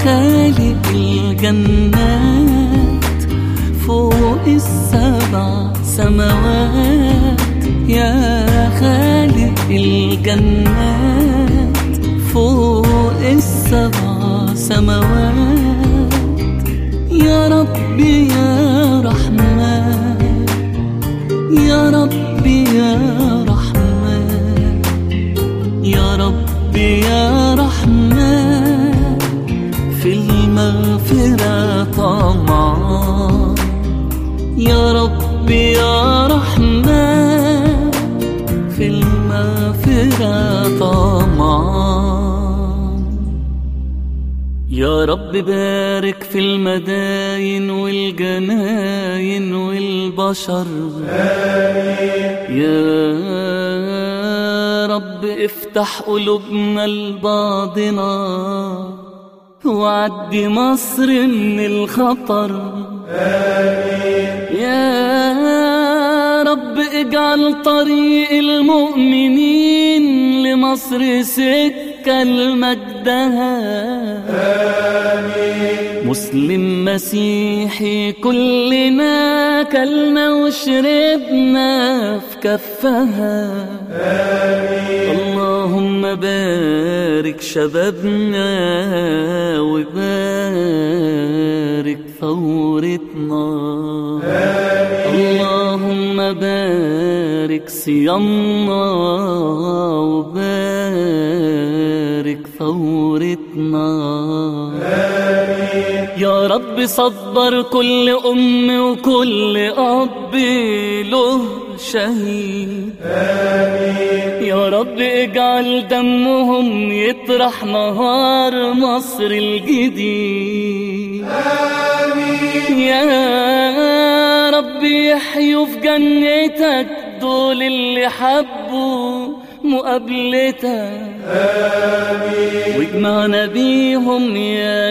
خالق الجنات فوق السبع سماوات، يا خالق الجنات فوق السبع سماوات. يا ربي يا رحمن، يا ربي يا رحمن، يا ربي يا رحمن، في المغفرة طمعان. يا ربي يا رحمن، في المغفرة طمعان. يا رب بارك في المداين والجناين والبشر، يا رب افتح قلوبنا لبعضنا وعدي مصر من الخطر. يا رب اجعل طريق المؤمنين لمصر سكة لمجدها. مسلم مسيحي كلنا كلنا وشربنا في كفها. اللهم بارك شبابنا وبارك ثورتنا. اللهم بارك صيامنا وبارك ثورتنا. يا رب صبر كل أم وكل أب له شهيد. يا رب اجعل دمهم يطرح نهار مصر الجديد. يا رب يحيوا في جنتك دول اللي حبوا مقابلتك. واجمعنا بيهم يا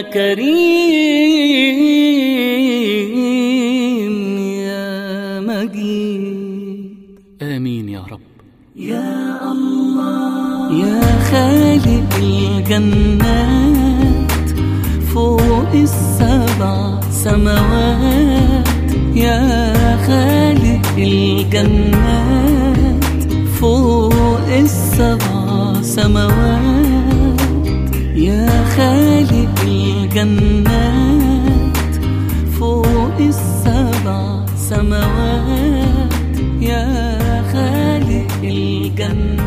كريم يا مجيد. آمين يا رب. يا الله يا خالق الجنات فوق السبع سماوات، يا خالق الجنات فوق السبع سماوات. يا خالق الجنات فوق السبع سماوات، يا خالق الجنات